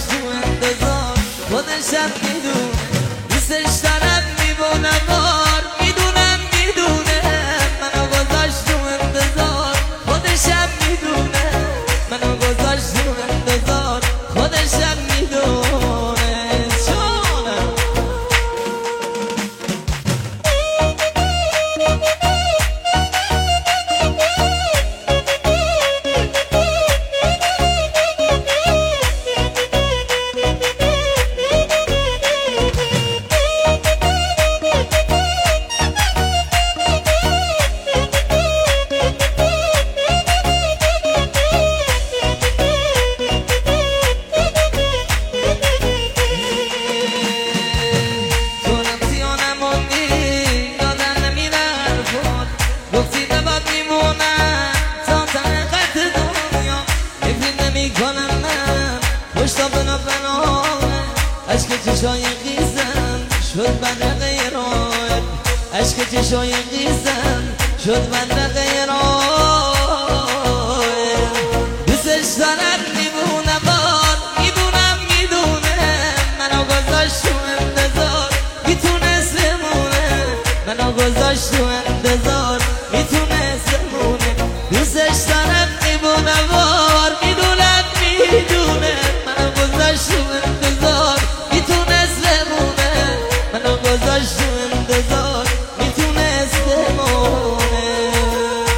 تو انتظار خودشم میدونه دوستش دارم میبونه بار میدونم منو گذاشت تو انتظار خودشم میدونه منو گذاشت تو انتظار خودشم میدونه چونم عشق چشای خیزم شد بدرق ایران عشق چشای خیزم شد بدرق ایران دوستش دارم میبونه بار میدونه منو گذاشت تو انتظار میتونست بمونه منو گذاشت تو انتظار